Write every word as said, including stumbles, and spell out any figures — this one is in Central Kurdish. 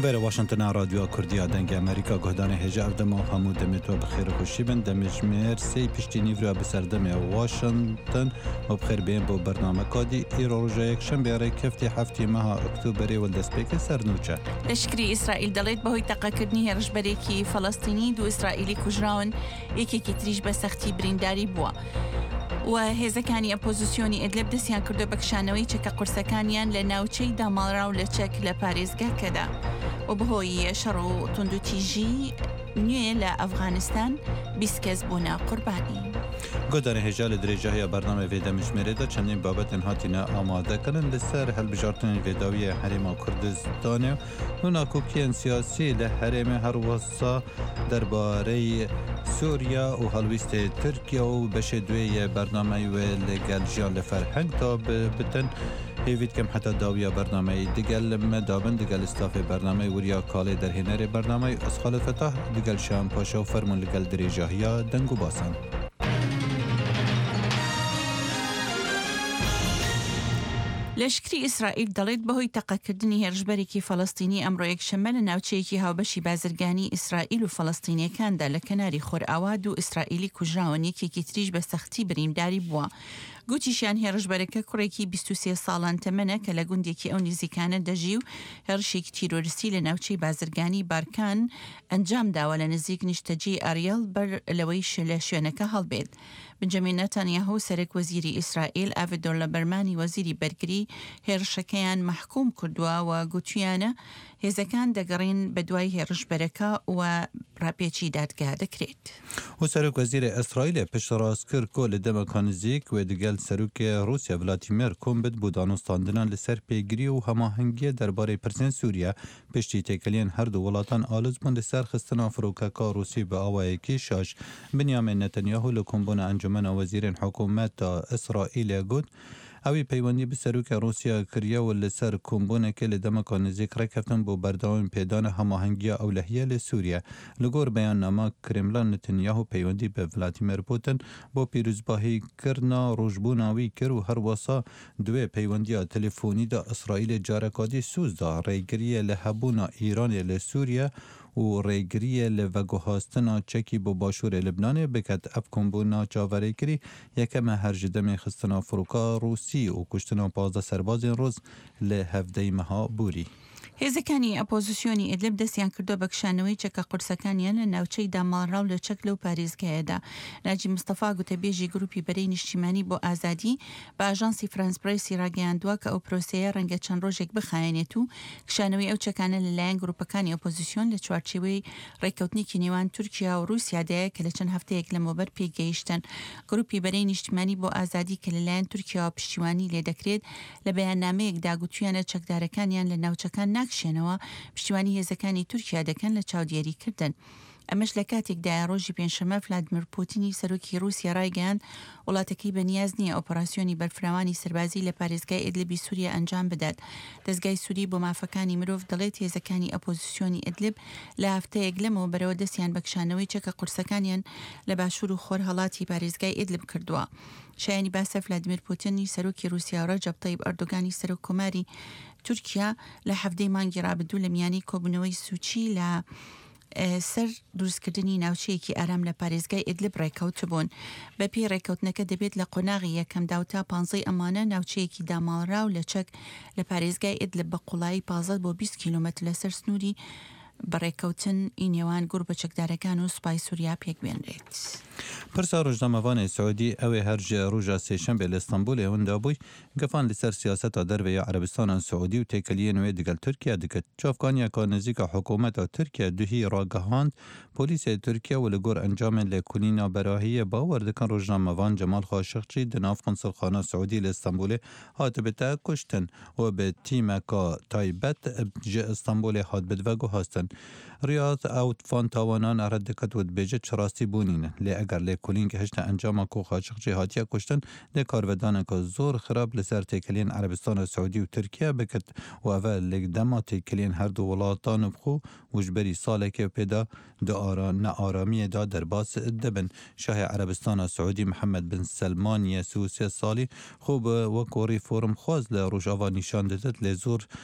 بر واشنطن رادیو کردیا دنگ امریکا گهدان هجا اف دما حمود دمتو بخیر خوشی بن دمجمر سی پشتی نیورا بسردم واشنطن و بخیر بین با برنامه کادی ایرو رجا یک شنبه کفتی هفتی ماه اکتبری والدسپیک سرنوچه لشکری اسرائیل دلید بهوی تقاکردنی هرجبری کی فلسطینی دو اسرائیلی کجراون یکی که تریج بسختی برینداری بوا و هێزەکانی ئەپۆزیسیۆنی ئیدلب دەستیان کردو بەکشانەوەی چەکە قورسەکانیان لە ناوچەی داماڵرا و لە چەک لە پارێزگاکەدا و بەهۆی شەڕ و توندوتیژی نوێ لە ئەفغانستان بیست کەس بوونە قوربانی. گودان هجا لدرجه های برنامه ویده مجمره دا چندین بابت هاتینا آماده کنن لسر هل بجارتن ویداوی حریم کردستان و ناکوکین سیاسی لحریم هر وصا درباره سوریا و هلویست ترکیه و بشه دوی برنامه و لگل جیان لفرهنگ تا بتن هیوید کم حتی داویا برنامه دیگل مدابن دیگل استاف برنامه وریا کاله در هنر برنامه اسخال فتح دیگل شام پاشا و فرمون لگل درجه های دنگو باسن. لشکری اسرائیل دەڵێت بەهۆی تەقەکردنی هێرشبەرێکی فەڵەستینی ئەمڕۆ یەکشەممە لە ناوچەیەکی هاوبەشی بازرگانی ئیسرائیل و فەڵەستینیەکاندا لە کەناری خۆرئاوا و ئیسرائیلی کوژراون یەکێکی تریش بە سەختی برینداری بووە. گوتیشیان هێرشبەرەکە کوڕێکی بیست و سێ ساڵان تەمەنە کە لە گوندێکی ئەو نزیکانە دەژی و هێرشێکی تیرۆریستی لە ناوچەی بازرگانی بارکان ئەنجام داوە لە نزیک نیشتەجی ئاریەل بەر لەوەی لە شوێنەکە هەڵبێت. بنجامین نەتانیاهو سەرۆک وەزیری ئیسرائیل ئاڤیگدۆر لەبەرمانی وەزیری بەرگری هێرشەکەیان محکوم کردووە و گوتیانە هێزەکان دەگەڕین بە دوای هێرشبەرەکە و ڕاپێکی دادگا دەکرێت. و سەرۆک وەزیری ئیسرائیل پشت ڕاست کرد کۆ لە دەمەکان نزیک و دیگەل سەرۆکی رووسیا ڤلادیمیر کۆمبت بۆ دانوستاندنان لەسەر پێگیری و هەماهەنگیە دەربارەی پرسێن سووریا پشتی تێکەلیان هەردوو وڵاتان ئالوز بوون لەسەر خستنا فڕۆکەکە رووسی بە ئاوایەکی شاش. بنیامین نەتەنیاهو لە کۆمبوونە ئەنجومەنە وەزیرên حکوومەتە ئیسرائیلە گوت ئەوی پەیوەندی بە سەرۆکە رووسیا کردیە و لەسەر کۆمبوونێکی لە دەمەکان نزیک ڕێککەوتن بۆ بەردەوام پێدانە هەماهەنگیە ئەولەهیە لە سووریا. لەگۆر بەیاننامە کرێملان نەتەنیاهو پەیوەندی بە ڤلادیمیر پوتین بۆ پیرۆزباهیکردنا ڕۆژبووناوی کرد و هەروەسا دوێ پەیوەندیە تەلەفۆنیدا ئیسرائیل جارەکادی سووزدا ڕێگریە لە هەبوونا ئیرانێ لە سووریا و ڕێگریە لە ڤەگوهاستنا چەکی بۆ باشوورێ لبنانێ بکات ئەف کۆمبوونا چاوەڕێکری یەکەمە هەرجدەمێ خستنا فڕۆکە رووسی و کوشتنا پازدە سەربازên ڕۆز لە هەڤدەی مەها بووری. هێزەکانی ئەپۆزیسیۆنی ئیدلب دەستیان کردو بەکشانەوەی چەکە قورسەکانیان لە ناوچەی داماڵرا و لە چەک لەو پارێزگایەدا. ناجی مستەفا گوتەبێژی گروپی بەرەی نیشتیمانی بۆ ئازادی بە ئاژانسی فرانس پرەیسی ڕاگەیاندووە کە ئەو پرۆسەیە ڕەنگە چەند ڕۆژێک بخایێنێت و کشانەوەی ئەو چەکانە لەلایەن گروپەکانی ئۆپۆزیسیۆن لە چوارچێوەی ڕێککەوتنێکی نێوان تورکیا و رووسیادایە کە لە چەند هەفتەیەک لەمەوبەر پێگەیشتن. گروپی بەرەی نیشتیمانی بۆ ئازادی کە لەلایەن تورکیا پشتیوانی لێ دەکرێت لە بەیاننامەیەکدا گوتویانە چەکدارەکانیان لە ناوچەکان ناکشێنەوە پشتیوانی هێزەکانی تورکیا دەکەن لە چاودێریکردن. ئەمەش لە کاتێکدا ڕۆژی پێنجشەممە ڤلادیمیر پوتینی سەرۆکی رووسیا ڕایگەیاند وڵاتەکەی بەنیاز نییە ئۆپەراسیۆنی بەرفراوانی سەربازی لە پارێزگای ئیدلبی سووریا ئەنجام بدات. دەستگای سووری بۆ مافەکانی مرۆڤ دەڵێت هێزەکانی ئەپۆزیسیۆنی ئیدلب لە هەفتەیەک لەمەوە بەرەوە دەستیان بەکشانەوەی چەکە قورسەکانیان لە باشوور و خۆر هەڵاتی پارێزگای ئیدلب کردووە. شایانی باسە ڤلادیمیر پوتینی سەرۆکی رووسیا و ڕەجەب تەیب ئەردۆگانی سەرۆک کۆماری تورکیا لە هەفتەی مانگی ڕابردوو لە میانی کۆبوونەوەی سوچی لە سەر دروستکردنی ناوچەیەکی ئارام لە پارێزگای ئیدلب ڕێکەوت بوون. بەپێی ڕێکەوتنەکە دەبێت لە قۆناغی یەکەمدا و تا پانزەی ئەمانە ناوچەیەکی داماڵرا و لە چەک لە پارێزگای ئیدلب بە قوڵایی پازە بۆ بیست کیلۆمەتر لەسەر سنووری بەڕێکەوتن ئی نێوان گوڕ بە چەکدارەکان و سوپای سووریا پێک بێنرێت. پرسا ڕۆژنامەوانی سعودی ئەوێ هەرجە ڕۆژە سێشەمبێ لە ئیستانبول هەوندا بووی گەفان لەسەر سیاسەتا دەربەیە عەرەبستانان سعودی و تێکەلیە نوێ دیگەل تورکیا دکات. چاوکانیەکە نزیکە حکوومەتە تورکیا دوهی ڕاگەهاند پۆلیسێ تورکیا و لەگۆر ئەنجامێن لە کونینا بەراهیە باوەڕ دەکەن ڕۆژنامەوان جەمال خاشقچی دناف قونسڵخانە سعودی لە ئیستانبولێ هاتبێتە کوشتن و بە تیمەکە تایبەت ji ئیستانبولێ هات بەدڤەگوهاستن. ریاض ئەو فان تاوانان ئەرە دەکەت و دبێژێت چ ڕاستی بوونینە لێ ئەگەر لێ کولینکە هێشتا ئەنجاما کۆ خاشقچی هاتیە کوشتن لێ کارڤدانێکە زۆر خراپ لەسەر تێکەلیان عەرەبستانە سعودی و تورکیا بکرد و ئەڤە لێ دەما تێکەلیان هەردوو وڵاتان بخۆ وژبەری ساڵێکی پێدا نەئارامiyێدا دەرباس دەبن. شاهی عەرەبستانە سعودی محەممەد بن سەلمانیە سی و سێ ساڵی خۆ بە وەک ریفۆرم خواز لە ڕۆژاوا نیشان دەدات لێ زۆر